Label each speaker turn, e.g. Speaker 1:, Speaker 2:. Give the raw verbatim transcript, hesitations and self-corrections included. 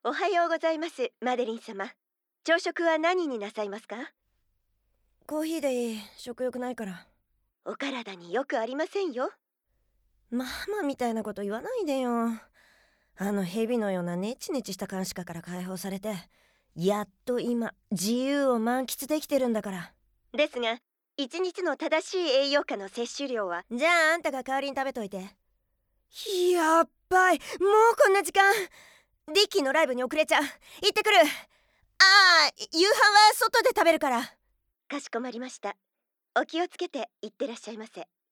Speaker 1: おはようございます、マデリン様。朝食は何になさいますか？
Speaker 2: コーヒーでいい。食欲ないから。
Speaker 1: お体によくありませんよ。
Speaker 2: ママみたいなこと言わないでよ。あの蛇のようなネチネチした監視下から解放されて、やっと今自由を満喫できてるんだから。
Speaker 1: ですが、一日の正しい栄養価の摂取量は。
Speaker 2: じゃああんたが代わりに食べといて。やっばい、もうこんな時間。ディッキーのライブに遅れちゃう。行ってくる。ああ、夕飯は外で食べるから。
Speaker 1: かしこまりました。お気をつけていってらっしゃいませ。